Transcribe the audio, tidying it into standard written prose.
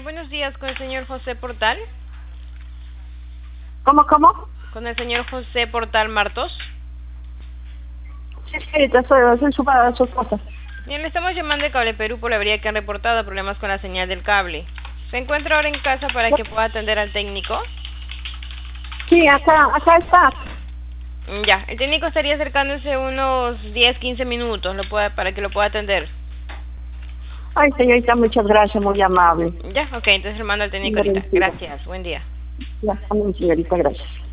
Buenos días, con el señor José Portal. ¿Cómo? Con el señor José Portal Martos. Sí, señorita, soy su esposa. Bien, le estamos llamando de Cable Perú por la avería que han reportado problemas con la señal del cable. ¿Se encuentra ahora en casa para que pueda atender al técnico? Sí, acá está. Ya, el técnico estaría acercándose unos 10-15 minutos para que lo pueda atender. Ay, señorita, muchas gracias, muy amable. Ya, ok, entonces le mando al técnico ahorita. Agradecida. Gracias, buen día. Ya, señorita, gracias.